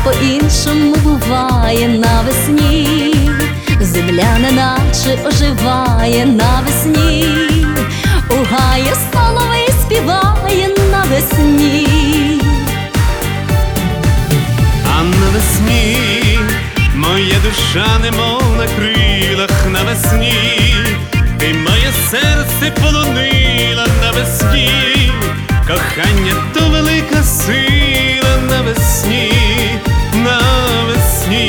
по-іншому буває навесні. Земля неначе оживає навесні, у гаї соловей співає навесні. А навесні моя душа немов на крилах навесні, ти моє серце полонила навесні, кохання то велика сила навесні, навесні.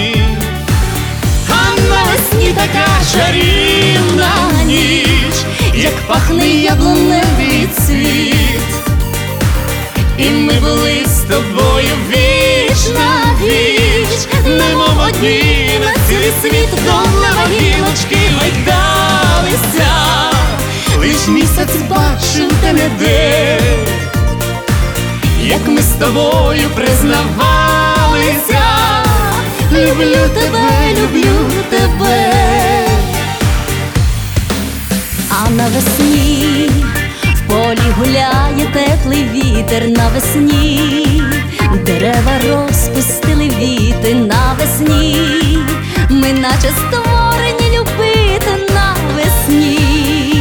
А навесні така чарівна ніч, як пахне яблуневий цвіт. І ми були з тобою віч на віч, немов одні на цілий світ. Довлева гілочки гойдалися, лиш місяць бачив де-не-де, як ми з тобою признавалися. Люблю тебе, люблю тебе. А навесні в полі гуляє теплий вітер навесні, дерева розпустили віти навесні, ми наче створені любити навесні.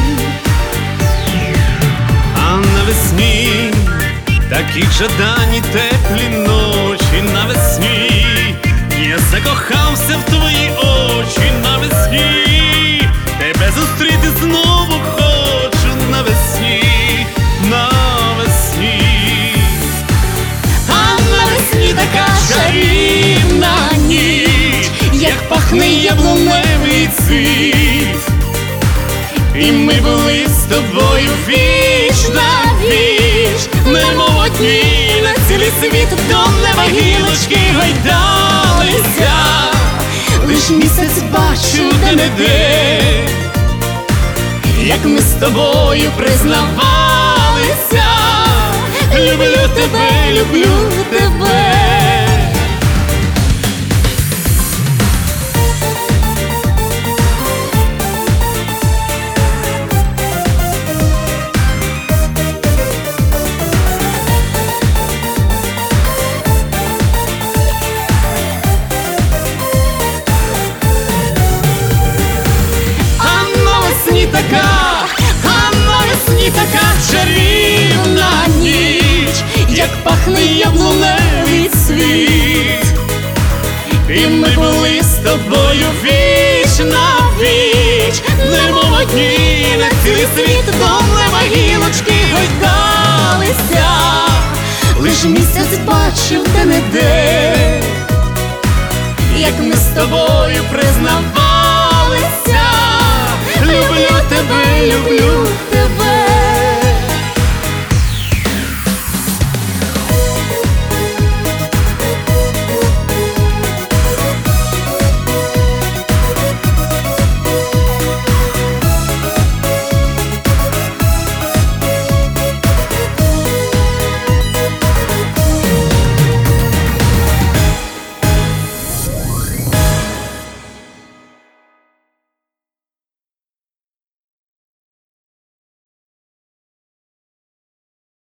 А навесні такі жадані теплі ночі навесні, я закохався в твої очі навесні, тебе зустріти знову хочу навесні, навесні. А навесні така чарівна ніч, як пахне яблуневий цвіт. І ми були з тобою віч на віч, немов одні на цілий світ. До неба гілочки гойдалися, лиш місяць бачу де-не-де, як ми з тобою признавалися. Люблю тебе, люблю тебе. А навесні така чарівна ніч, як пахне яблуневий цвіт. І ми були з тобою віч на віч, немов одні на цілий світ. Довлева гілочки гойдалися, лиш місяць бачив де-не-де, як ми з тобою признавалися. Люблю тебе, люблю